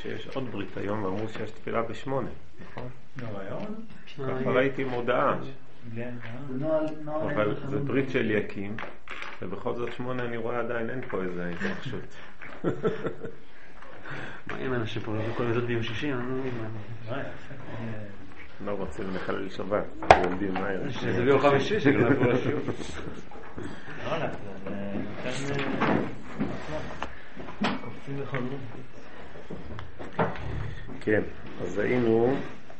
שיש עוד ברית היום, ואמרו שיש תפילה ב8, נכון? לא, היום? ככה ראיתי מודעה. אבל זה ברית של יקים, ובכל זאת 8 אני רואה עדיין אין פה איזה התרחשות. מה אם אנשים פה כל זאת ביום שישי? לא רוצים לחלל שבת, יודעים מה היה. זה ביום חמישי שגלל פה לשיעור. לא הלך, זה קופצים לחלום. כן, אז היינו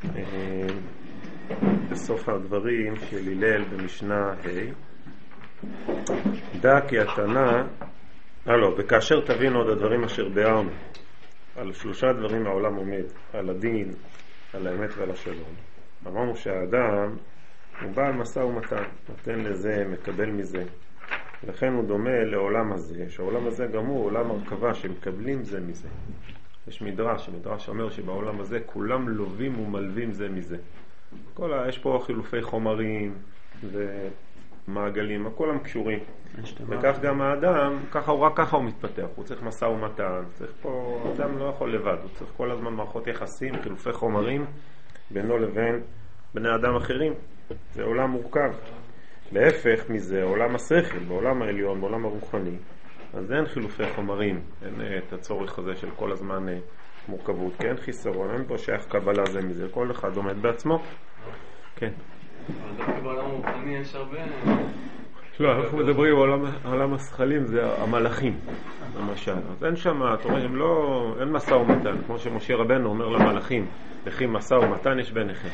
בסוף הדברים של הלל במשנה ה' דע כי התנא, וכאשר תבין עוד הדברים אשר ביארנו, על 3 דברים העולם עומד, על הדין, על האמת ועל השלום. אמרנו שהאדם הוא בעל משא ומתן, נותן לזה, מקבל מזה. לכן הוא דומה לעולם הזה, שהעולם הזה גם הוא עולם הרכבה שמקבלים זה מזה. יש מדרש אומר שבעולם הזה כולם לובים ומלווים זה מזה. יש פה חילופי חומרים ומעגלים, כולם קשורים. וכך גם האדם, ככה הוא מתפתח, הוא צריך משא ומתן, צריך פה, האדם לא יכול לבד, הוא צריך כל הזמן מערכות יחסים, חילופי חומרים בינו לבין בני אדם אחרים. זה עולם מורכב. להפך מזה, עולם השכל, בעולם העליון, בעולם הרוחני, אז אין חילופי חומרים, אין את הצורך הזה של כל הזמן מורכבות, כי אין חיסרון, אין פה שייך קבלה זה מזה, כל אחד עומד בעצמו. כן. אבל דווקא בעולם הרוחני יש הרבה... לא, אנחנו מדברים על עולם השכלים, זה המלאכים, למשל. אז אין שם, אתה רואה, אין משא ומתן, כמו שמשה רבנו אומר למלאכים, לכי משא ומתן יש ביניכם.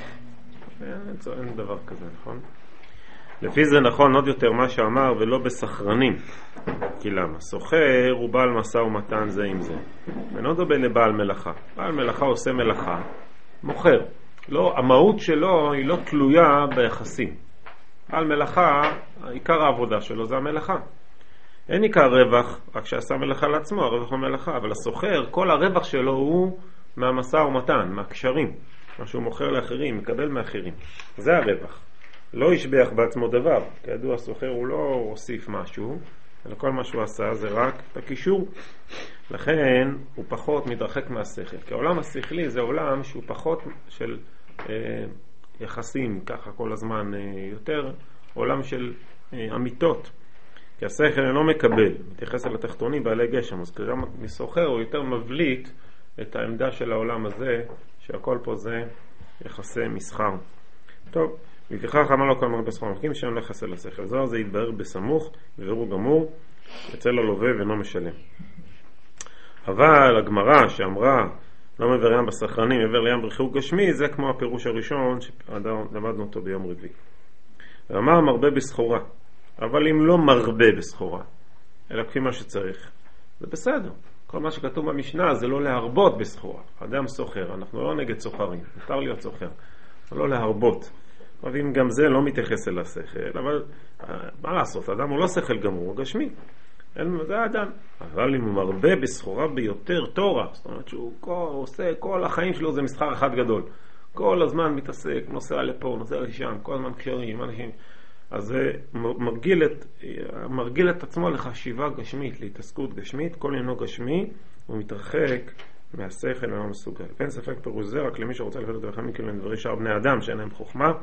אין דבר כזה, נכון? לפי זה נכון עוד יותר מה שאמר, ולא בסחרנים. כי למה? סוחר הוא בעל משא ומתן זה עם זה. ואינו דומה לבעל מלאכה. בעל מלאכה עושה מלאכה, מוכר. לא, המהות שלו היא לא תלויה ביחסים. בעל מלאכה, עיקר העבודה שלו זה המלאכה. אין עיקר רווח, רק שעשה מלאכה לעצמו, הרווח המלאכה. אבל הסוחר, כל הרווח שלו הוא מהמשא ומתן, מהקשרים. מה שהוא מוכר לאחרים, מקבל מאחרים. זה הרווח. לא ישבח בעצמו דבר. כידוע, הסוחר הוא לא הוסיף משהו, אלא כל מה שהוא עשה זה רק את הקישור. לכן הוא פחות מתרחק מהשכל. כי העולם השכלי זה עולם שהוא פחות של יחסים, ככה כל הזמן יותר, עולם של אמיתות. כי השכל אינו מקבל, מתייחס אל התחתונים בעלי גשם, אז כשגם מסוחר הוא יותר מבליט את העמדה של העולם הזה, שהכל פה זה יחסי מסחר. טוב. לפיכך אמר לו כל מרבה סחר מחכים שאין לחסר לשכל. זה יתברר בסמוך, בבירור גמור, יצא לו לווה ואינו משלם. אבל הגמרא שאמרה לא מעבר לים בסחרנים, מעבר לים ברכיהו גשמי, זה כמו הפירוש הראשון שלמדנו אותו ביום רביעי. ואמר מרבה בסחורה, אבל אם לא מרבה בסחורה, אלא כפי מה שצריך, זה בסדר. כל מה שכתוב במשנה זה לא להרבות בסחורה. אדם סוחר, אנחנו לא נגד סוחרים, מותר להיות סוחר, אבל לא להרבות. אבל אם גם זה לא מתייחס אל השכל, אבל מה לעשות, אדם הוא לא שכל גמור, הוא גשמי. זה האדם. אבל אם הוא מרבה בסחורה ביותר תורה, זאת אומרת שהוא עושה, כל החיים שלו זה מסחר אחד גדול. כל הזמן מתעסק, נוסע לפה, נוסע לשם, כל הזמן קשרים, אנשים. אז זה מרגיל את עצמו לחשיבה גשמית, להתעסקות גשמית, כל אינו גשמי, הוא מתרחק מהשכל ולא מסוגל. אין ספק פירוש זה, רק למי שרוצה לפעול את דרכם מכאלה דברי שאר בני אדם שאין להם חוכמה,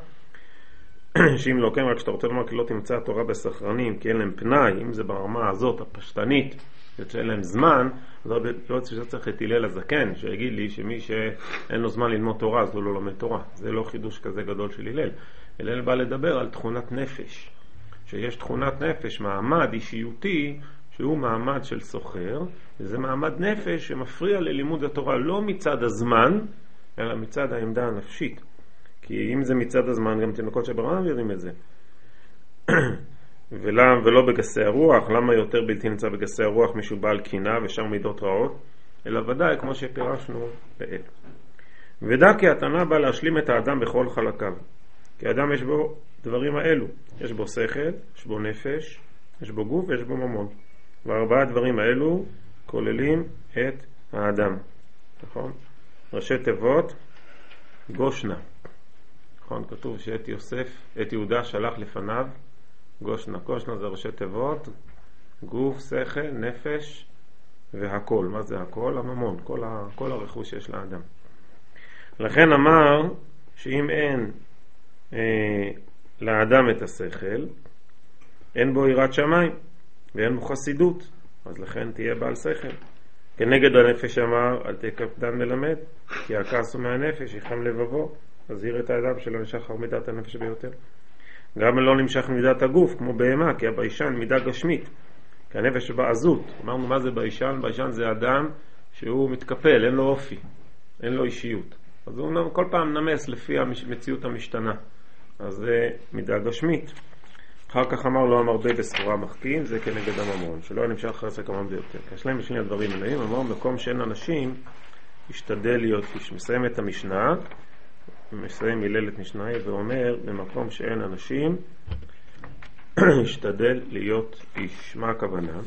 שאם לא כן, רק שאתה רוצה לומר כי לא תמצא התורה בסחרנים, כי אין להם פנאי, אם זה ברמה הזאת, הפשטנית, שאין להם זמן, אז לא צריך את הלל הזקן, שיגיד לי שמי שאין לו זמן ללמוד תורה, אז הוא לא לומד תורה. זה לא חידוש כזה גדול של הלל. הלל בא לדבר על תכונת נפש. שיש תכונת נפש, מעמד אישיותי, שהוא מעמד של סוחר, וזה מעמד נפש שמפריע ללימוד התורה, לא מצד הזמן, אלא מצד העמדה הנפשית. כי אם זה מצד הזמן, גם תינוקות שברעם יודעים את זה. ולא בגסי הרוח, למה יותר בלתי נמצא בגסי הרוח מישהו בעל קינה ושאר מידות רעות, אלא ודאי כמו שפירשנו לעיל. ודע כי התנא בא להשלים את האדם בכל חלקיו. כי האדם יש בו דברים האלו, יש בו שכל, יש בו נפש, יש בו גוף ויש בו ממון. וארבעה דברים האלו כוללים את האדם. נכון? ראשי תיבות, גושנה. נכון? כתוב שאת יהודה שלח לפניו גושנה. גושנה זה ראשי תיבות, גוף, שכל, נפש והכל. מה זה הכל? הממון, כל הרכוש שיש לאדם. לכן אמר שאם אין לאדם את השכל, אין בו יראת שמיים ואין בו חסידות, אז לכן תהיה בעל שכל. כנגד הנפש אמר, אל תהיה קפדן מלמד, כי הכעס הוא מהנפש, יחם לבבו, אז יראה את האדם שלא נמשך מידת הנפש ביותר. גם לא נמשך מידת הגוף, כמו בהמה, כי הביישן מידה גשמית, כי הנפש בעזות. אמרנו, מה זה ביישן? ביישן זה אדם שהוא מתקפל, אין לו אופי, אין לו אישיות. אז הוא כל פעם נמס לפי המציאות המשתנה. אז זה מידה גשמית. אחר כך אמר לא המרבה בסחורה מחכים, זה כנגד הממון, שלא נמשך חסק המון ביותר. יש להם בשני הדברים מלאים, אמר מקום שאין אנשים, ישתדל להיות איש. מסיים את המשנה, מסיים מיללת משנה, ואומר במקום שאין אנשים, ישתדל להיות איש. מה הכוונה?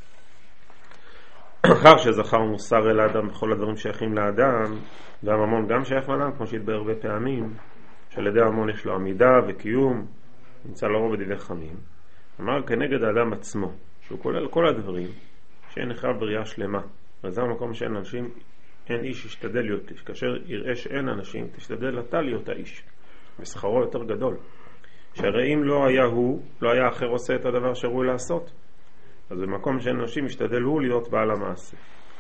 אחר שזכר מוסר אל האדם בכל הדברים שייכים לאדם, והממון גם שייך לאדם, כמו שהתבהר הרבה פעמים, שעל ידי הממון יש לו עמידה וקיום, נמצא לרוב בדברי חכמים. אמר כנגד האדם עצמו, שהוא כולל כל הדברים, שאין נחרב בריאה שלמה. וזה המקום שאין אנשים, אין איש ישתדל להיות איש. כאשר יראה שאין אנשים, תשתדל אתה להיות האיש. ושכרו יותר גדול. שהרי אם לא היה הוא, לא היה אחר עושה את הדבר שראוי לעשות. אז במקום שאין אנשים, ישתדל הוא להיות בעל המעשה.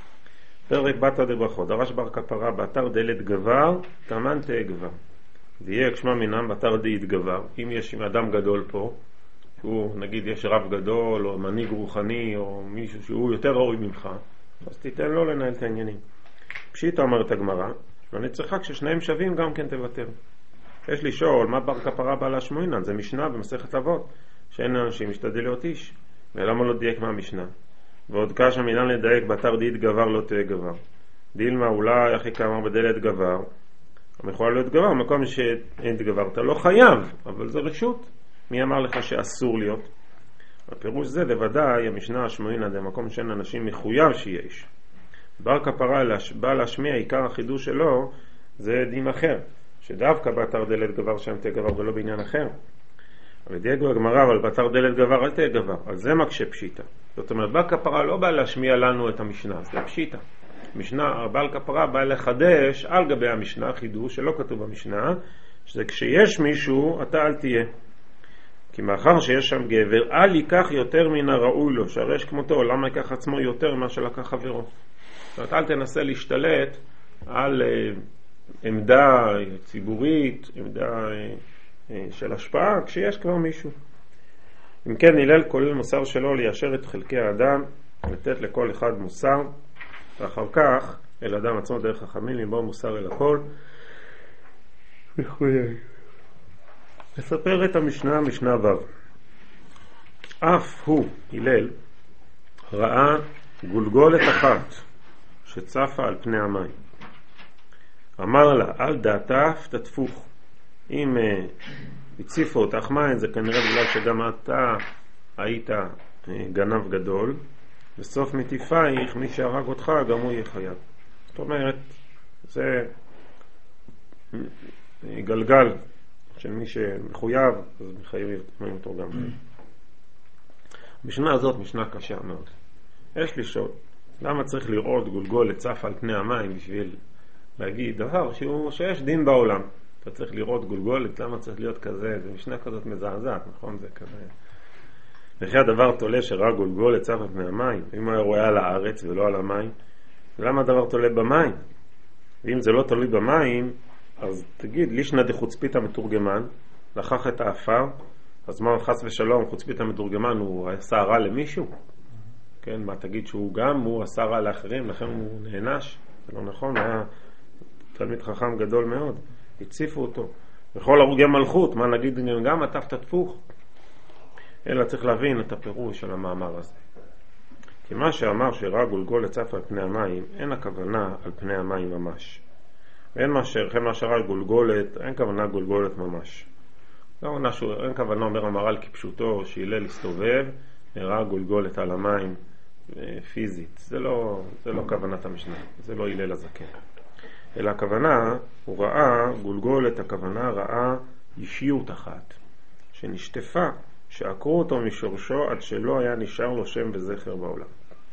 פרק בתא דברכות, דרש בר כפרה באתר דלת גבר, תמן תהיה גבר. דייק שמע מינם באתר דית גבר. אם יש אדם גדול פה, שהוא נגיד יש רב גדול או מנהיג רוחני או מישהו שהוא יותר ראוי ממך, אז תיתן לו לנהל את העניינים. פשיט אומרת הגמרא, ואני צריכה כששניהם שווים גם כן תוותר. יש לי שואל, מה בר כפרה בעל השמואינן? זה משנה במסכת אבות, שאין אנשים משתדל להיות איש. ולמה לא דייק מהמשנה? ועוד קשה מינן לדייק באתר דית גבר לא תהיה גבר. דילמה אולי אחי כאמר בדלת גבר, יכול להיות גבר, מקום שאין גבר, אתה לא חייב, אבל זה רשות. מי אמר לך שאסור להיות? הפירוש זה, בוודאי, המשנה השמואינן זה מקום שאין אנשים מחויב שיהיה איש. בר כפרה בא להשמיע, עיקר החידוש שלו, זה דין אחר, שדווקא באתר דלת גבר שם תהיה גבר ולא בעניין אחר. אבל דייק בגמרא, אבל באתר דלת גבר אל תהיה גבר, אז זה מקשה פשיטה. זאת אומרת, בר כפרה לא בא להשמיע לנו את המשנה, זה פשיטה. משנה, בעל כפרה בא לחדש על גבי המשנה, חידוש שלא כתוב במשנה, שזה כשיש מישהו, אתה אל תהיה. כי מאחר שיש שם גבר, אל ייקח יותר מן הראוי לו, שהרי יש כמותו, למה ייקח עצמו יותר ממה שלקח חברו? זאת אומרת, אל תנסה להשתלט על עמדה ציבורית, עמדה של השפעה, כשיש כבר מישהו. אם כן, הלל כולל מוסר שלו ליישר את חלקי האדם, לתת לכל אחד מוסר, ואחר כך אל אדם עצמו דרך חכמים לבוא מוסר אל הכל. נספר את המשנה, משנה ו'. אף הוא, הלל, ראה גולגולת אחת שצפה על פני המים. אמר לה, על דעתך תטפוך. אם הציפו אותך מים, זה כנראה בגלל שגם אתה היית גנב גדול, בסוף מטיפייך, מי שהרג אותך, גם הוא יהיה חייב. זאת אומרת, זה גלגל של מי שמחויב, אז מחייבים אותו גם. משנה הזאת משנה קשה מאוד. יש לי שואל, למה צריך לראות גולגולת צף על פני המים בשביל להגיד דבר שיש דין בעולם? אתה צריך לראות גולגולת, למה צריך להיות כזה? זה משנה כזאת מזעזעת, נכון? זה כזה. וכי הדבר תולה שראה גולגולת צף על פני המים, אם הוא רואה על הארץ ולא על המים, למה הדבר תולה במים? ואם זה לא תלוי במים, אז תגיד, לישנא דחוצפית המתורגמן, לקח את האפר, אז מה חס ושלום, חוצפית המתורגמן הוא עשה רע למישהו? כן, מה תגיד שהוא גם, הוא עשה רע לאחרים, לכן הוא נענש? זה לא נכון, היה תלמיד חכם גדול מאוד, הציפו אותו. וכל הרוגי מלכות, מה נגיד גם אתה תטפוך? אלא צריך להבין את הפירוש של המאמר הזה. כי מה שאמר שראה גולגולת צף על פני המים, אין הכוונה על פני המים ממש. ואין מה שראה גולגולת, אין כוונה גולגולת ממש. אין כוונה, אומר המהר"ל כפשוטו, שהלל הסתובב, ראה גולגולת על המים פיזית. זה לא כוונת המשנה, זה לא הלל הזקן. אלא הכוונה, הוא ראה גולגולת, הכוונה ראה אישיות אחת, שנשטפה, שעקרו אותו משורשו עד שלא היה נשאר לו שם וזכר בעולם.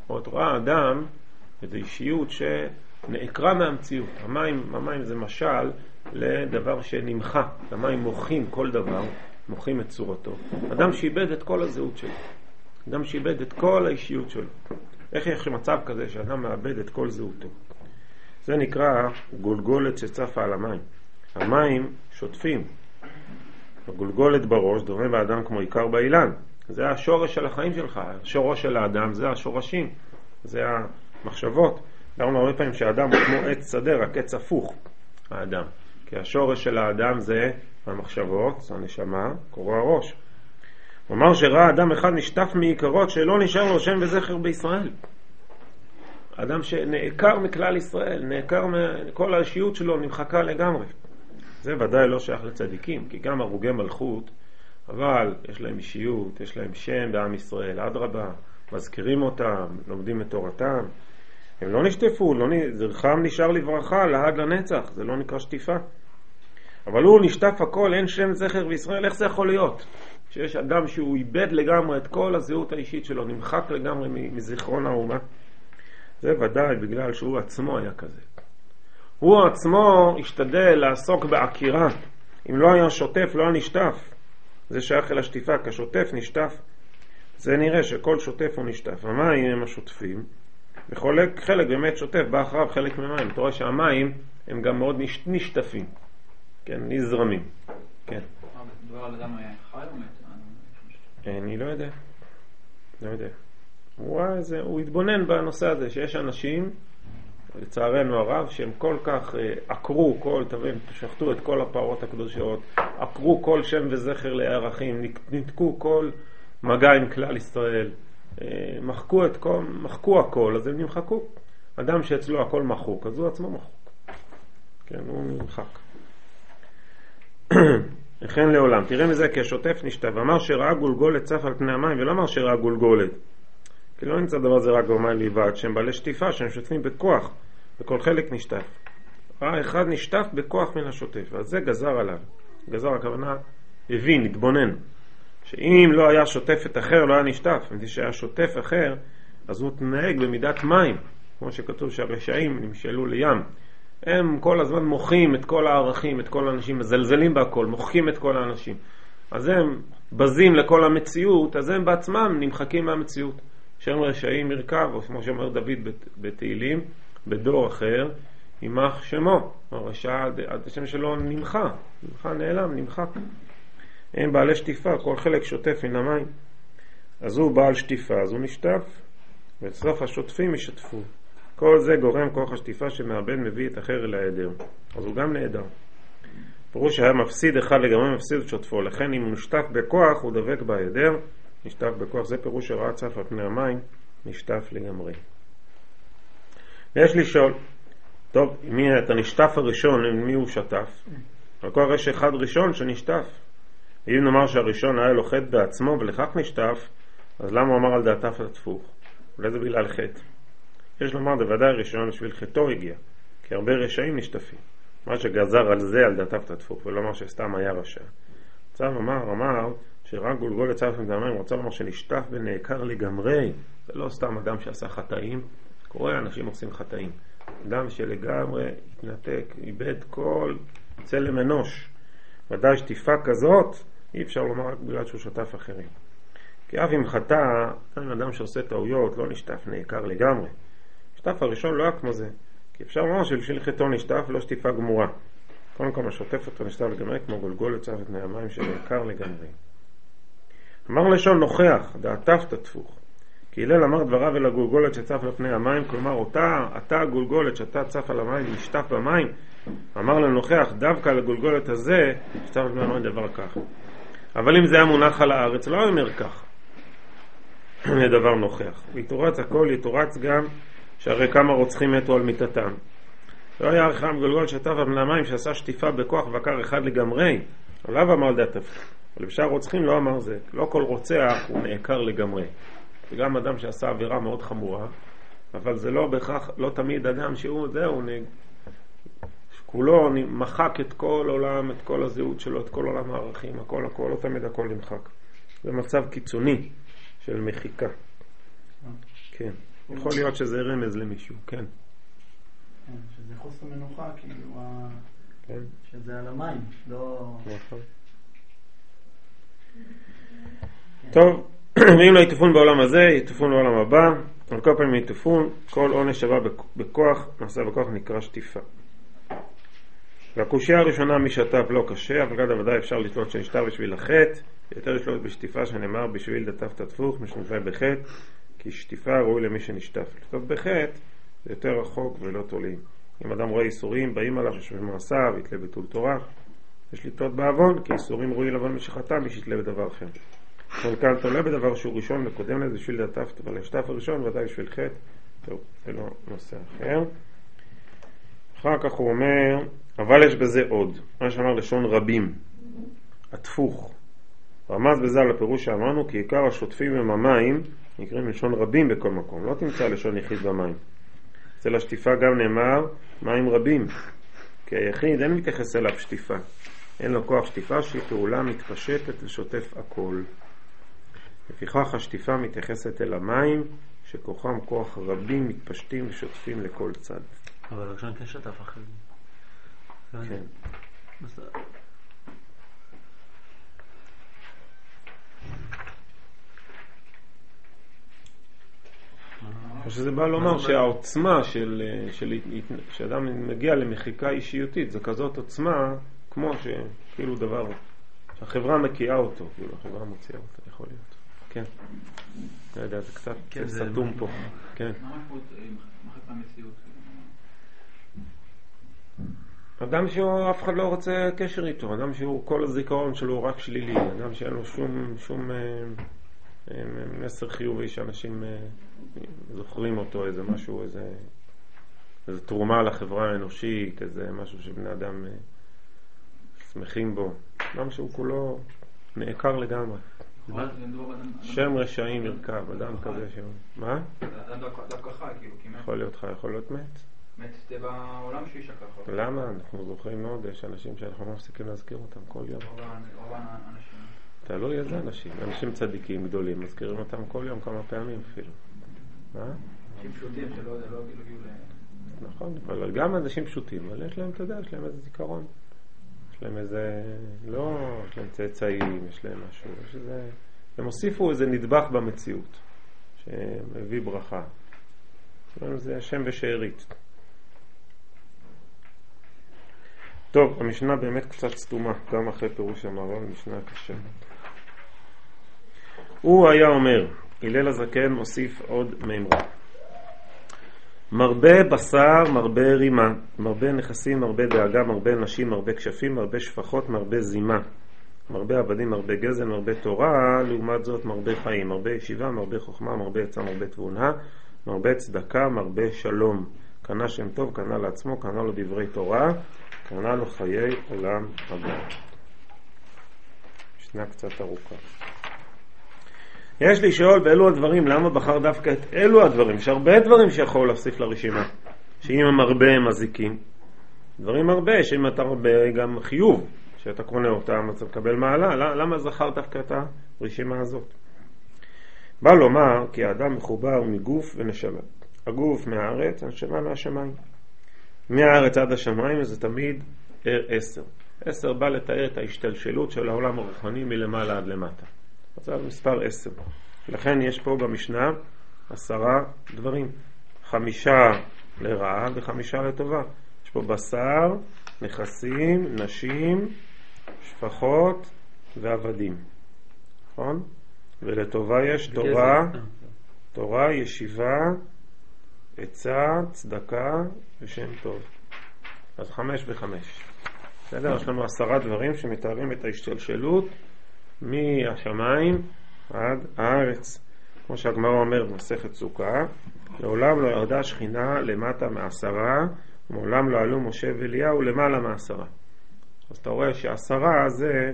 את רואה אדם, איזו אישיות שנעקרה מהמציאות. המים זה משל לדבר שנמחה. המים מוחים כל דבר, מוחים את צורתו. אדם שאיבד את כל הזהות שלו. אדם שאיבד את כל האישיות שלו. איך יש מצב כזה שאדם מאבד את כל זהותו? זה נקרא גולגולת שצפה על המים. המים שוטפים. הגולגולת בראש דומה באדם כמו עיקר באילן. זה השורש של החיים שלך. השורש של האדם זה השורשים. זה המחשבות. דברנו הרבה פעמים שהאדם הוא כמו עץ שדה, רק עץ הפוך, האדם. כי השורש של האדם זה המחשבות, זה הנשמה, קורו הראש. הוא אמר שראה אדם אחד נשטף מעיקרות שלא נשאר לו שם וזכר בישראל. אדם שנעקר מכלל ישראל, נעקר מכל האישיות שלו, נמחקה לגמרי. זה ודאי לא שייך לצדיקים, כי גם הרוגי מלכות, אבל יש להם אישיות, יש להם שם בעם ישראל, אדרבה, מזכירים אותם, לומדים את תורתם. הם לא נשטפו, זרחם נשאר לברכה, להג לנצח, זה לא נקרא שטיפה. אבל הוא נשטף הכל, אין שם זכר בישראל. איך זה יכול להיות? שיש אדם שהוא איבד לגמרי את כל הזהות האישית שלו, נמחק לגמרי מזיכרון האומה. זה ודאי בגלל שהוא עצמו היה כזה. הוא עצמו השתדל לעסוק בעקירה. אם לא היה שוטף, לא היה נשטף. זה שייך אל השטיפה, כששוטף נשטף. זה נראה שכל שוטף הוא נשטף. המים הם השוטפים, וחלק באמת שוטף, בא אחריו חלק ממים. אתה רואה שהמים הם גם מאוד נשטפים. כן, נזרמים. כן. דבר על אדם היה חי או מת? אני לא יודע. לא יודע. הוא התבונן בנושא הזה, שיש אנשים, לצערנו הרב, שהם כל כך עקרו שחטו את כל הפרות הקדושות, עקרו כל שם וזכר לערכים, נתקו כל מגע עם כלל ישראל, מחקו הכל, אז הם נמחקו. אדם שאצלו הכל מחוק, אז הוא עצמו מחוק. כן, הוא נמחק. לכן לעולם. תראה מזה כי השוטף נשטף. אמר שראה גולגולת צף על פני המים, ולא אמר שראה גולגולת. כי לא נמצא דבר זה רק במים לבד, שהם בעלי שטיפה, שהם שוטפים בכוח, וכל חלק נשטף. ראה אחד נשטף בכוח מן השוטף, אז זה גזר עליו. גזר הכוונה, הבין, התבונן. שאם לא היה שוטפת אחר, לא היה נשטף. אם שהיה שוטף אחר, אז הוא תנהג במידת מים. כמו שכתוב שהרשעים נמשלו לים. הם כל הזמן מוחים את כל הערכים, את כל האנשים, מזלזלים בהכל, מוחים את כל האנשים. אז הם בזים לכל המציאות, אז הם בעצמם נמחקים מהמציאות. שהם רשעים מרכב, או כמו שאומר דוד בתהילים, בדור אחר, ימח שמו. הרשע, השם שלו נמחה, נעלם, נמחק. הם בעלי שטיפה, כל חלק שוטף מן המים. אז הוא בעל שטיפה, אז הוא נשטף, ובסוף השוטפים ישטפו. כל זה גורם כוח השטיפה שמאבד מביא את אחר אל העדר. אז הוא גם נעדר. פירוש שהיה מפסיד אחד לגמרי מפסיד את שוטפו. לכן אם הוא נשטף בכוח הוא דבק בעדר. נשטף בכוח. זה פירוש שראה צף על פני המים. נשטף לגמרי. ויש לשאול. טוב, את הנשטף הראשון, מי הוא שטף? על כל יש אחד ראשון שנשטף. אם נאמר שהראשון היה לוחת בעצמו ולכך נשטף, אז למה הוא אמר על דעתיו התפוך? אולי זה בגלל חטא. יש לומר דוודאי ראשון בשביל חטאו הגיע, כי הרבה רשעים נשטפים. מה שגזר על זה על דעתיו תתפוך, ולא אמר שסתם היה רשע. צו אמר שרק גולגולת צף על פני המים, רוצה לומר שנשטף ונעקר לגמרי. זה לא סתם אדם שעשה חטאים, קורה אנשים עושים חטאים. אדם שלגמרי התנתק, איבד כל צלם אנוש. ודאי שטיפה כזאת אי אפשר לומר רק בגלל שהוא שטף אחרים. כי אף אם חטא, אדם שעושה טעויות לא נשטף, נעקר לגמרי. השטף הראשון לא היה כמו זה, כי אפשר לומר שבשביל חטאו נשטף לא שטיפה גמורה. קודם כל השוטף אותו נשטף לגמרי כמו גולגולת צף על פני המים שנעקר לגמרי. אמר לשון נוכח, דעתיו תתפוך. כי הלל אמר דבריו אל הגולגולת שצף על פני המים, כלומר אתה הגולגולת שאתה צף על המים נשטף במים. אמר לנוכח דווקא על הגולגולת הזה שצף על פני המים דבר כך. אבל אם זה היה מונח על הארץ לא אומר כך. זה דבר נוכח. יתורץ הכל, יתורץ גם שהרי כמה רוצחים מתו על מיטתם. לא היה רחם גולגולת שטף על פני המים שעשה שטיפה בכוח ועקר אחד לגמרי. עליו אמר דעתיו. אבל בשאר רוצחים לא אמר זה. לא כל רוצח הוא נעקר לגמרי. זה גם אדם שעשה עבירה מאוד חמורה, אבל זה לא בהכרח, לא תמיד אדם שהוא זהו, כולו מחק את כל עולם, את כל הזהות שלו, את כל עולם הערכים, הכל, לא תמיד הכל נמחק. זה מצב קיצוני של מחיקה. כן. יכול להיות שזה רמז למישהו, כן. כן, שזה חוסר מנוחה, כאילו, כן. שזה על המים, לא... נכון. טוב, ואם לא יטפון בעולם הזה, יטפון בעולם הבא. על כל פעמים יטפון, כל עונש שווה בכוח, נעשה בכוח נקרא שטיפה. והקושיה הראשונה מי שטף לא קשה, אבל כד הוודאי אפשר לתלות שנשטף בשביל החטא, יותר לשלוט בשטיפה שנאמר בשביל דטף תטפוך, משנטפה בחטא, כי שטיפה ראוי למי שנשטף. לתלות בחטא זה יותר רחוק ולא תולים. אם אדם רואה איסורים, באים עליו ששווה מעשיו, יתלה ביטול תורה, יש לתלות בעוון, כי איסורים ראוי לבון מי שחטא, מי שיתלה בדבר אחר. כאן תולה בדבר שהוא ראשון וקודם לזה בשביל דטף, אבל השטף הראשון ודאי בשביל חטא. טוב, זה לא נושא אחר. אחר כך הוא אומר, אבל יש בזה עוד, מה שאמר לשון רבים, התפוך. רמז בזה על הפירוש שאמרנו, כי עיקר השוטפים עם המים נקראים לשון רבים בכל מקום, לא תמצא לשון יחיד במים. אצל השטיפה גם נאמר מים רבים, כי היחיד אין מתייחס אליו שטיפה, אין לו כוח שטיפה שהיא פעולה מתפשטת לשוטף הכל. לפיכך השטיפה מתייחסת אל המים שכוחם כוח רבים מתפשטים ושוטפים לכל צד. אבל ראשון כן שטף אחרי זה. כן. שזה בא לומר שהעוצמה שאדם מגיע למחיקה אישיותית זה כזאת עוצמה כמו שכאילו דבר שהחברה מקיאה אותו, כאילו החברה מוציאה אותו, יכול להיות. כן. לא יודע, זה קצת סתום פה. כן. מה משמעות מחק מהמציאות? אדם שאף אחד לא רוצה קשר איתו, אדם שהוא כל הזיכרון שלו רק שלילי, אדם שאין לו שום מסר חיובי שאנשים זוכרים אותו, איזה משהו, איזה תרומה לחברה האנושית, איזה משהו שבני אדם שמחים בו, אדם שהוא כולו נעקר לגמרי. שם רשעים ירכב, אדם כזה שהוא... מה? אדם דווקא חי, כאילו, כמעט. יכול להיות חי, יכול להיות מת. מת בעולם שאיש ככה. למה? אנחנו זוכרים מאוד, יש אנשים שאנחנו לא מפסיקים להזכיר אותם כל יום. רוב האנשים. תלוי איזה אנשים. אנשים צדיקים גדולים, מזכירים אותם כל יום כמה פעמים אפילו. מה? אנשים פשוטים שלא הגיעו ל... נכון, אבל גם אנשים פשוטים, אבל יש להם, אתה יודע, יש להם איזה זיכרון. יש להם איזה... לא, יש להם צאצאים, יש להם משהו. יש איזה... הם הוסיפו איזה נדבך במציאות, שמביא ברכה. זה שם ושארית. טוב, המשנה באמת קצת סתומה, גם אחרי פירוש המהר"ל, המשנה קשה. הוא היה אומר, הלל הזקן מוסיף עוד מימרה. מרבה בשר, מרבה רימה, מרבה נכסים, מרבה דאגה, מרבה נשים, מרבה כשפים, מרבה שפחות, מרבה זימה. מרבה עבדים, מרבה גזל, מרבה תורה, לעומת זאת מרבה חיים, מרבה ישיבה, מרבה חוכמה, מרבה עצה, מרבה תבונה, מרבה צדקה, מרבה שלום. קנה שם טוב, קנה לעצמו, קנה לו דברי תורה, קנה לו חיי עולם הבא. משנה קצת ארוכה. יש לשאול באלו הדברים, למה בחר דווקא את אלו הדברים? יש הרבה דברים שיכול להוסיף לרשימה, שאם הם הרבה הם מזיקים. דברים הרבה, שאם אתה הרבה גם חיוב, שאתה קונה אותם, אתה מקבל מעלה. למה זכר דווקא את הרשימה הזאת? בא לומר כי האדם מחובר מגוף ונשמה. הגוף מהארץ, הנשמה מהשמיים. מהארץ עד השמיים זה תמיד 10. 10 בא לתאר את ההשתלשלות של העולם הרוחני מלמעלה עד למטה. זה מספר 10. לכן יש פה במשנה 10 דברים. 5 לרעה ו5 לטובה. יש פה בשר, נכסים, נשים, שפחות ועבדים. נכון? ולטובה יש תורה, ישיבה, עצה, צדקה ושם טוב. אז 5 ו5. בסדר? יש לנו 10 דברים שמתארים את ההשתלשלות מהשמיים עד הארץ. כמו שהגמרא אומר במסכת סוכה, לעולם לא ירדה שכינה למטה מ10, ומעולם לא עלו משה ואליהו למעלה מ10. אז אתה רואה ש10 זה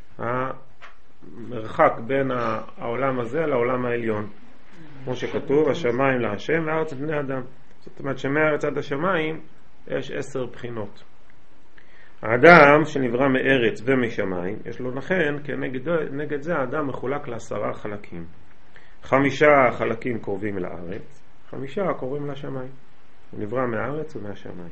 המרחק בין העולם הזה לעולם העליון. כמו שכתוב, השמיים להשם והארץ בני אדם. זאת אומרת שמארץ עד השמיים יש 10 בחינות. האדם שנברא מארץ ומשמיים, יש לו לכן, כנגד זה האדם מחולק ל10 חלקים. 5 חלקים קרובים לארץ, 5 קוראים לשמיים. הוא נברא מהארץ ומהשמיים.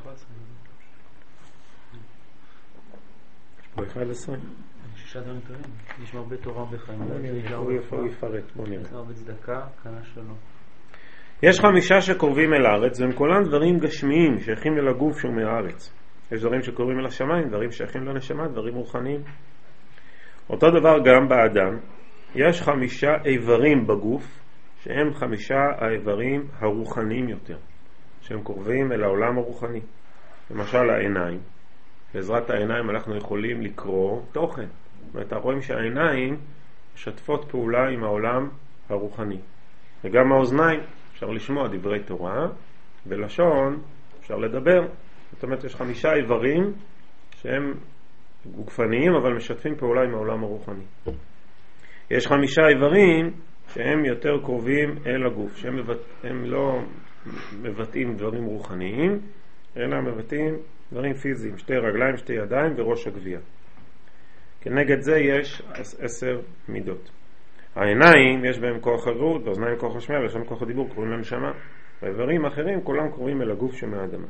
יש פה 11. 6 דברים טובים. יש הרבה תורה, הרבה חיים. הוא יפרט, בוא נראה. הרבה צדקה, קנה שלום. יש 5 שקורבים אל הארץ, והם כולם דברים גשמיים, שייכים אל הגוף שהוא מהארץ. יש דברים שקורבים אל השמיים, דברים שייכים לנשמה, דברים רוחניים. אותו דבר גם באדם. יש 5 איברים בגוף, שהם 5 האיברים הרוחניים יותר, שהם קורבים אל העולם הרוחני. למשל העיניים. בעזרת העיניים אנחנו יכולים לקרוא תוכן. ואתה רואים שהעיניים משתפות פעולה עם העולם הרוחני. וגם האוזניים, אפשר לשמוע דברי תורה, ולשון אפשר לדבר. זאת אומרת, יש 5 איברים שהם גופניים, אבל משתפים פעולה עם העולם הרוחני. יש 5 איברים שהם יותר קרובים אל הגוף, שהם לא מבטאים דברים רוחניים, אלא מבטאים דברים פיזיים, 2 רגליים, 2 ידיים וראש הגבייה. כנגד זה יש 10 מידות. העיניים יש בהם כוח הריאות, באוזניים כוח השמיעה, ויש להם כוח הדיבור, קוראים לנשמה. האיברים האחרים כולם קוראים אל הגוף שמהאדמה.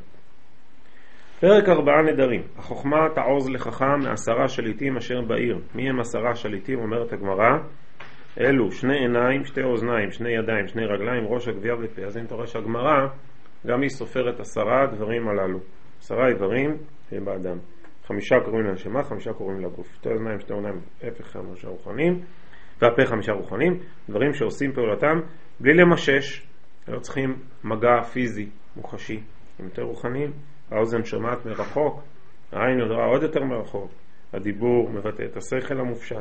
פרק 4 נדרים. החוכמה תעוז לחכם מ10 שליטים אשר בעיר. מי הם 10 שליטים? אומרת הגמרא. אלו 2 עיניים, 2 אוזניים, 2 ידיים, 2 רגליים, ראש הגבייה ופה. אז אם תורש הגמרא, גם היא סופרת 10 הדברים הללו. 10 איברים הם באדם. 5 קוראים לנשמה, 5 קוראים לגוף. 2 אוזניים, 2 עיניים, הפך 5 רוחניים, והפה 5 רוחניים. דברים שעושים פעולתם בלי למשש, לא צריכים מגע פיזי, מוחשי. הם יותר רוחניים. האוזן שומעת מרחוק, העין יודעה עוד יותר מרחוק, הדיבור מבטא את השכל המופשט.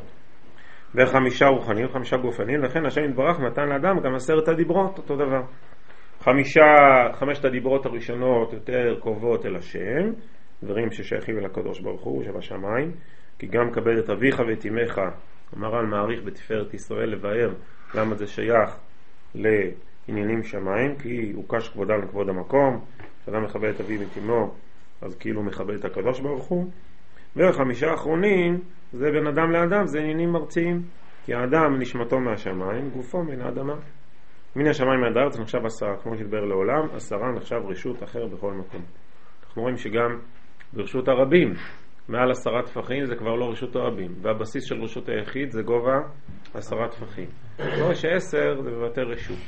ו5 רוחניים, 5 גופניים, לכן השם יתברך נתן לאדם גם 10 הדיברות, אותו דבר. 5 הדיברות הראשונות יותר קרובות אל השם, דברים ששייכים אל הקדוש ברוך הוא שבשמיים, כי גם כבד את אביך ואת אמך, המר"ן מעריך בתפארת ישראל לבאר למה זה שייך לעניינים שמיים, כי הוא קש כבודם לכבוד המקום, כשאדם מכבד את אביו ואת אמו, אז כאילו מכבד את הקדוש ברוך הוא. ו5 האחרונים זה בין אדם לאדם, זה עניינים ארציים, כי האדם נשמתו מהשמיים, גופו מן האדמה. מן השמיים מהד הארץ נחשב 10, כמו שהתבאר לעולם, 10 נחשב רשות אחר בכל מקום. אנחנו רואים שגם ברשות הרבים, מעל 10 טפחים זה כבר לא רשות הרבים, והבסיס של רשות היחיד זה גובה 10 טפחים. לא ש10 זה מבטא רשות.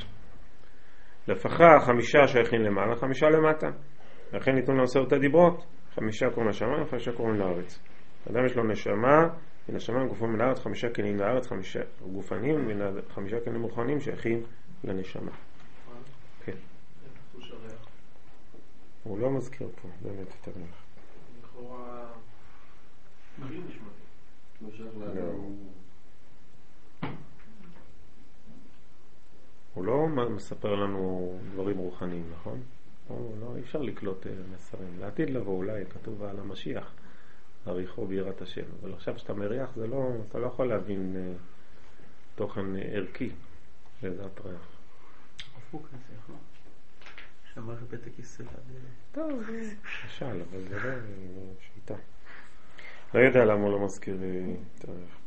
לפחה 5 שייכים למעלה, 5 למטה. לכן ניתנו ל10 הדיברות, 5 קוראים לשמיים, 5 קוראים לארץ. אדם יש לו נשמה, מן השמיים גופו מן הארץ, 5 כלים לארץ, 5 גופנים, 5 כלים רוחניים שייכים לנשמה. כן. הוא לא מזכיר פה, באמת יותר נח. לכאורה מגיל נשמתי. הוא לא מספר לנו דברים רוחניים, נכון? לא, אי אפשר לקלוט מסרים. לעתיד לבוא אולי כתוב על המשיח, עריכו ביראת השם. אבל עכשיו שאתה מריח, אתה לא יכול להבין תוכן ערכי בעזרת ריח. הפוק הזה, לא? שמר בית הכיסא. טוב, משל, אבל זה לא שיטה. לא יודע למה הוא לא מזכיר את הריח.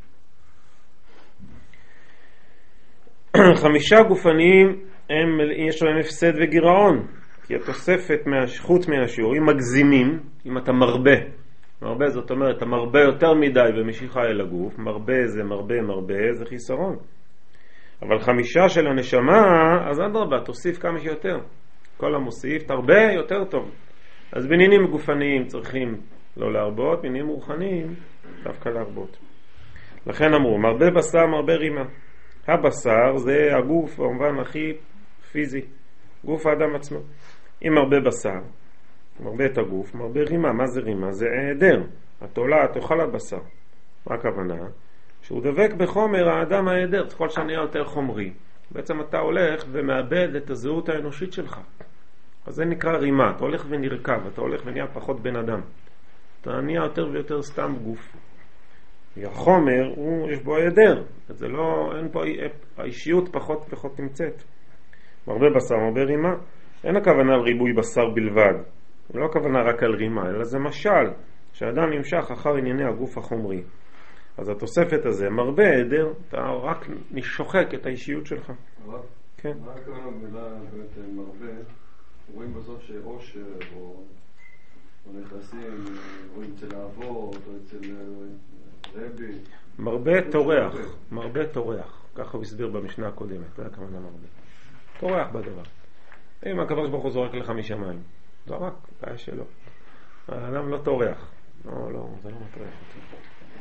5 גופניים יש להם הפסד וגירעון, כי התוספת חוץ מהשיעורים מגזימים. אם אתה מרבה זאת אומרת אתה מרבה יותר מדי במשיכה אל הגוף, מרבה זה חיסרון. אבל 5 של הנשמה, אז אדרבה, תוסיף כמה שיותר. כל המוסיף תרבה יותר טוב. אז בעניינים גופניים צריכים לא להרבות, בעניינים רוחניים דווקא להרבות. לכן אמרו מרבה בשר מרבה רימה. הבשר זה הגוף במובן הכי פיזי, גוף האדם עצמו. אם מרבה בשר, מרבה את הגוף, מרבה רימה. מה זה רימה? זה העדר. תאכל הבשר. מה הכוונה? שהוא דבק בחומר האדם העדר, כל שנהיה יותר חומרי. בעצם אתה הולך ומאבד את הזהות האנושית שלך. אז זה נקרא רימה. אתה הולך ונרכב, אתה הולך ונהיה פחות בן אדם. אתה נהיה יותר ויותר סתם גוף. החומר, יש בו העדר. זה לא, אין פה, האישיות פחות ופחות נמצאת. מרבה בשר, מרבה רימה. אין הכוונה על ריבוי בשר בלבד. זה לא הכוונה רק על רימה, אלא זה משל, שהאדם נמשך אחר ענייני הגוף החומרי. אז התוספת הזה, מרבה העדר, אתה רק שוחק את האישיות שלך. כן. מה הכוונה במילה באמת מרבה? רואים בסוף שאושר או נכסים, רואים אצל האבות או אצל רבי. מרבה טורח. ככה הוא הסביר במשנה הקודמת, זה הכוונה מרבה. טורח בדבר. אם הקדוש ברוך הוא זורק לך משמיים, זרק, בעיה שלו. האדם לא טורח. לא, זה לא מטורח אותו.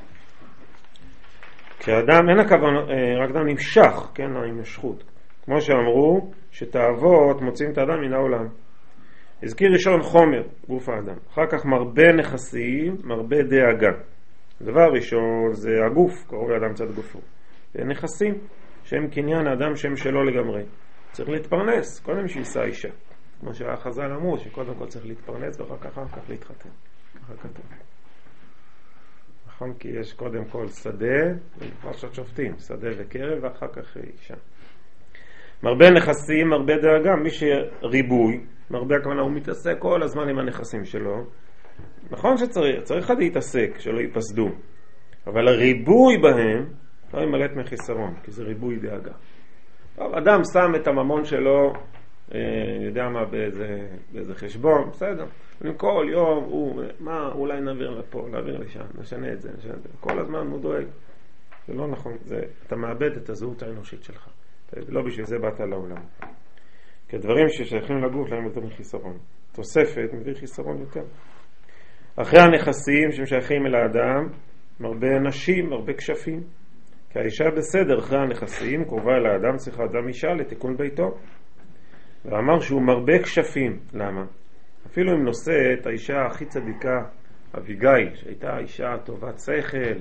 כשאדם, אין הכוונה, רק אדם נמשך, כן, ההמשכות. כמו שאמרו, שתאוות מוצאים את האדם מן העולם. הזכיר ראשון חומר, גוף האדם. אחר כך מרבה נכסים, מרבה דאגה. דבר ראשון זה הגוף, קרוב לאדם צד גופו. נכסים, שהם קניין האדם שם שלו לגמרי. צריך להתפרנס, קודם שישא אישה. כמו שהחז"ל אמרו, שקודם כל צריך להתפרנס ואחר כך להתחתן. ככה כתוב. נכון? כי יש קודם כל שדה, בפרשת שופטים, שדה וקרב ואחר כך אישה. מרבה נכסים, מרבה דאגה, מי שריבוי, מרבה הכוונה הוא מתעסק כל הזמן עם הנכסים שלו. נכון שצריך להתעסק, שלא ייפסדו. אבל הריבוי בהם לא ימלט מחיסרון, כי זה ריבוי דאגה. טוב, אדם שם את הממון שלו, יודע מה, באיזה חשבון, בסדר. כל יום אולי נעביר לפה, נעביר לשם, נשנה את זה. כל הזמן הוא דואג. זה לא נכון, אתה מאבד את הזהות האנושית שלך. לא בשביל זה באת לעולם. כי הדברים ששייכים לגוף להם יותר מחיסרון. תוספת מביא חיסרון יותר. אחרי הנכסים שמשייכים אל האדם, מרבה נשים, מרבה כשפים. כי האישה בסדר אחרי הנכסים, קרובה אל האדם, צריכה אדם אישה לתיקון ביתו. ואמר שהוא מרבה כשפים. למה? אפילו אם נושא את האישה הכי צדיקה, אביגיל, שהייתה אישה טובת שכל,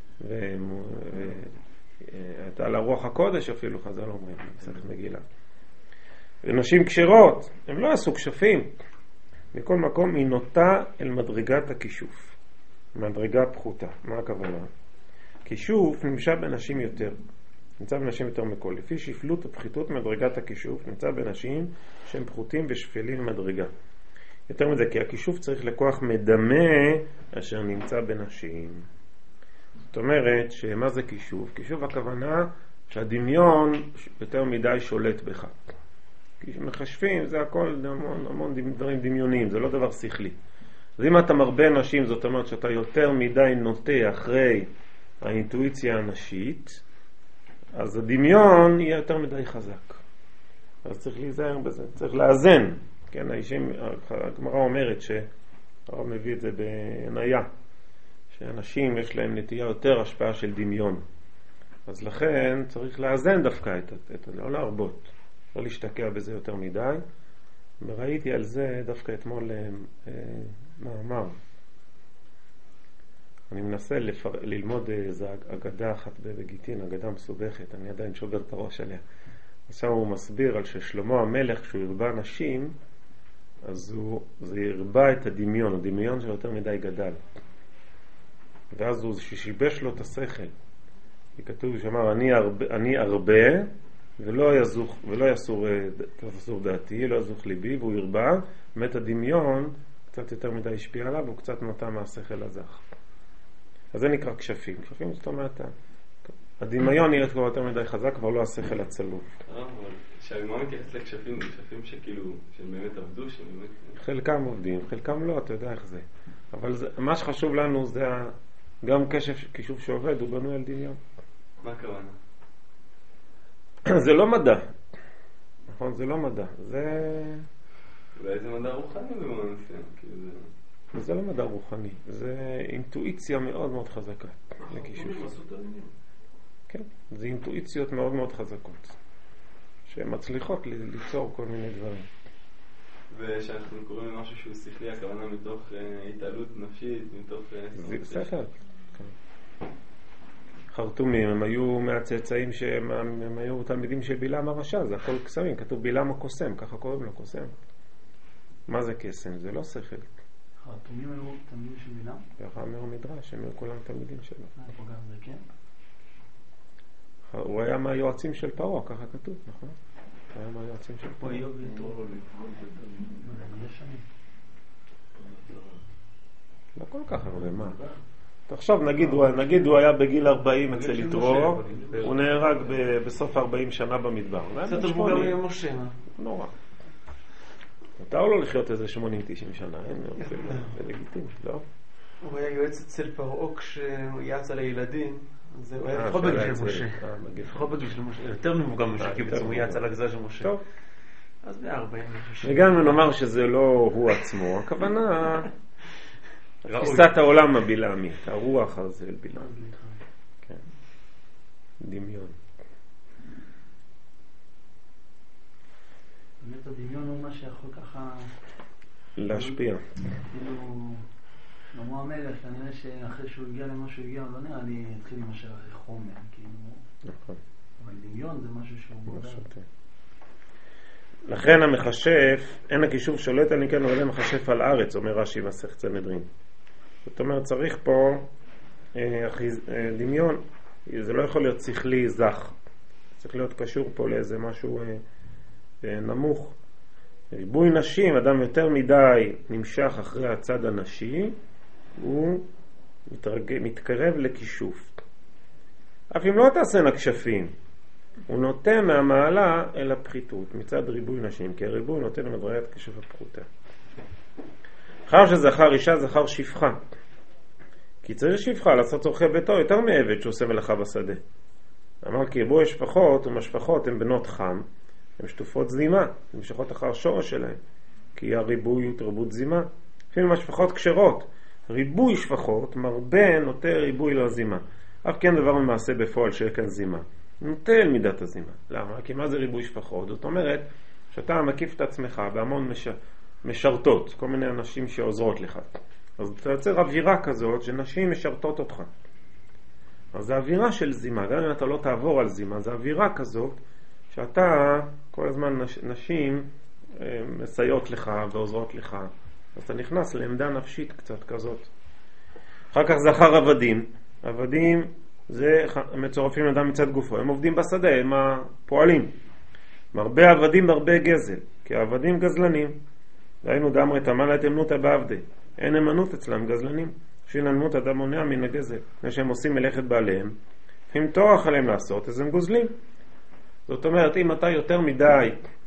הייתה לה רוח הקודש אפילו, חז"ל אומרים, צריך מגילה. ונשים כשרות, הם לא עשו כשפים. מכל מקום היא נוטה אל מדרגת הכישוף. מדרגה פחותה. מה הכוונה? כישוף נמצא בנשים יותר. נמצא בנשים יותר מכל. לפי שפלות ופחיתות מדרגת הכישוף, נמצא בנשים שהם פחותים ושפלים מדרגה. יותר מזה, כי הכישוף צריך לכוח מדמה אשר נמצא בנשים. זאת אומרת, שמה זה כישוף? כישוף הכוונה שהדמיון יותר מדי שולט בך. כי מחשבים זה הכל המון דברים דמיוניים, זה לא דבר שכלי. אז אם אתה מרבה נשים, זאת אומרת שאתה יותר מדי נוטה אחרי האינטואיציה הנשית, אז הדמיון יהיה יותר מדי חזק. אז צריך להיזהר בזה, צריך לאזן. כן, הגמרא אומרת שהרב מביא את זה בעניה, שאנשים יש להם נטייה יותר השפעה של דמיון. אז לכן צריך לאזן דווקא לא להרבות, לא להשתקע בזה יותר מדי. וראיתי על זה דווקא אתמול מאמר. אני מנסה ללמוד איזו אגדה אחת בגיטין, אגדה מסובכת, אני עדיין שובר את הראש עליה. עכשיו הוא מסביר על ששלמה המלך, כשהוא הרבה נשים, אז זה ירבה את הדמיון, הדמיון שלו יותר מדי גדל. ואז הוא שיבש לו את השכל. כי כתוב שאמר, אני הרבה, ולא יסור דעתי, לא יזוך ליבי, והוא ירבה, באמת הדמיון קצת יותר מדי השפיע עליו, והוא קצת נוטה מהשכל הזך. אז זה נקרא כשפים. כשפים זאת אומרת, הדמיון נראה כבר יותר מדי חזק, כבר לא השכל הצלוב. אבל שהגמרא מתייחס לכשפים, כשפים שכאילו, שבאמת עבדו, שבאמת... חלקם עובדים, חלקם לא, אתה יודע איך זה. אבל מה שחשוב לנו זה גם כישוף שעובד, הוא בנוי על דמיון. מה הכוונה? זה לא מדע. נכון, זה לא מדע. זה... אולי זה מדע רוחני במובן מסוים, כאילו זה... זה לא מדע רוחני, זה אינטואיציה מאוד מאוד חזקה לכישוף. כן, זה אינטואיציות מאוד מאוד חזקות שהן מצליחות ליצור כל מיני דברים. ושאנחנו קוראים למשהו שהוא שכלי, הכוונה מתוך התעלות נפשית, מתוך... זה בסדר. חרטומים, הם היו מהצאצאים שהם היו תלמידים של בלעם הרשע, זה הכל קסמים, כתוב בלעם הקוסם, ככה קוראים לו קוסם. מה זה קסם? זה לא שכל. חרטומים היו תלמידים של בלעם? ככה אומר מדרש, הם היו כולם תלמידים שלו. פה גם זה כן? הוא היה מהיועצים של פרעה, ככה כתוב, נכון? הוא היה מהיועצים של פרעה. לא כל כך הרבה, מה? עכשיו נגיד הוא היה בגיל 40 אצל יתרו, הוא נהרג בסוף 40 שנה במדבר. קצת מבוגר ממשה. נורא. מותר לו לחיות איזה 80-90 שנה, זה לגיטימי, לא? הוא היה יועץ אצל פרעה כשהוא יעץ על הילדים, אז הוא היה לפחות בגיל של משה. לפחות בגיל של משה, יותר מבוגר משה, כי בעצם הוא יעץ על הגזרה של משה. טוב. אז ב-40. וגם אם נאמר שזה לא הוא עצמו, הכוונה תפיסת העולם הבלעמית, הרוח הזה בלעמית. כן. דמיון. באמת הדמיון הוא מה שיכול ככה להשפיע. כאילו, כמו המלך, כנראה שאחרי שהוא הגיע למה שהוא הגיע, לא נראה לי התחיל עם השאר חומר, כאילו. נכון. אבל דמיון זה משהו שהוא מודע. לכן המחשף, אין הכישוף שולט על ניקן אבל המחשף על ארץ, אומר רש"י מסכת סנהדרין. זאת אומרת, צריך פה דמיון, זה לא יכול להיות שכלי זך, צריך להיות קשור פה לאיזה משהו נמוך. ריבוי נשים, אדם יותר מדי נמשך אחרי הצד הנשי, הוא מתקרב לכישוף. אף אם לא תעשה נקשפים, הוא נותן מהמעלה אל הפחיתות מצד ריבוי נשים, כי הריבוי נותן למדרגת כשף הפחותה. אחר שזכר אישה זכר שפחה, כי צריך שפחה לעשות צורכי ביתו יותר מעבד שעושה מלאכה בשדה. אמר כי ריבוי השפחות ומשפחות הן בנות חם, הן שטופות זימה, הן משכות אחר שורש שלהן, כי הריבוי תרבות זימה. אפילו משפחות כשרות, ריבוי שפחות מרבה נוטה ריבוי לזימה, אף כן דבר ממעשה בפועל שיהיה כאן זימה, נוטה אל מידת הזימה. למה? כי מה זה ריבוי שפחות? זאת אומרת שאתה מקיף את עצמך בהמון משרתות, כל מיני אנשים שעוזרות לך, אז אתה יוצר אווירה כזאת שנשים משרתות אותך, אז זה אווירה של זימה. גם אם אתה לא תעבור על זימה, זה אווירה כזאת שאתה כל הזמן נשים מסייעות לך ועוזרות לך, אז אתה נכנס לעמדה נפשית קצת כזאת. אחר כך זכר עבדים. עבדים זה מצורפים אדם מצד גופו, הם עובדים בשדה, הם הפועלים. מרבה עבדים מרבה גזל, כי העבדים גזלנים. ראינו דאמרי תמלה את אמנותא בעבדי, אין אמנות אצלם גזלנים. שאין אמנות אדם מונע מן הגזל, לפני שהם עושים מלאכת בעליהם, אם תורח עליהם לעשות, אז הם גוזלים. זאת אומרת, אם אתה יותר מדי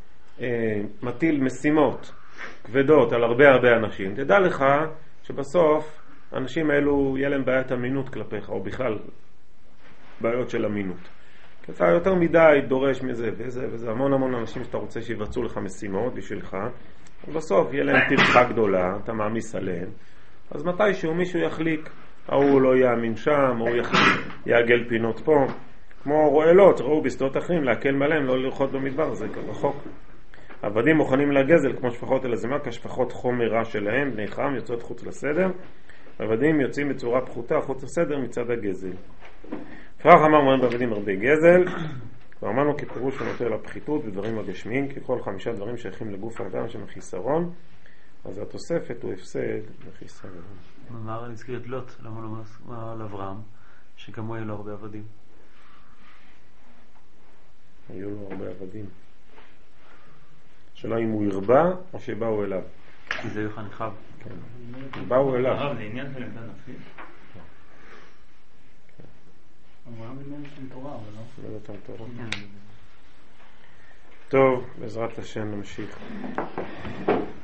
מטיל משימות כבדות על הרבה אנשים, תדע לך שבסוף האנשים האלו יהיה להם בעיית אמינות כלפיך, או בכלל בעיות של אמינות. כי אתה יותר מדי דורש מזה וזה המון אנשים שאתה רוצה שיבצעו לך משימות בשבילך, ובסוף יהיה להם טרחה גדולה, אתה מעמיס עליהם, אז מתישהו מישהו יחליק, הוא לא יאמין שם, הוא יעגל פינות פה, כמו רועלות, ראו בשדות אחרים, להקל מלהם, לא לרחות במדבר, זה רחוק. עבדים מוכנים לגזל כמו שפחות אל הזימה, כשפחות חומר רע שלהם, בני חם יוצאות חוץ לסדר, עבדים יוצאים בצורה פחותה חוץ לסדר מצד הגזל. פרח אמר מהם בעבדים הרבה גזל, ואמרנו כפירוש שנותר לפחיתות ודברים הגשמיים, כי כל 5 דברים שייכים לגוף האדם שהם חיסרון, אז התוספת הוא הפסד לחיסרון. אמר נזכיר את לוט, למה לא אמר על אברהם, שגם הוא היה לו הרבה עבדים. היו לו הרבה עבדים. שאלה אם הוא הרבה או שבאו אליו. כי זה יוחנן חב. כן. באו אליו. זה עניין של עמדה נפשית. אברהם לימד שם תורה, אבל לא? לא אותם תורה. טוב, בעזרת השם נמשיך.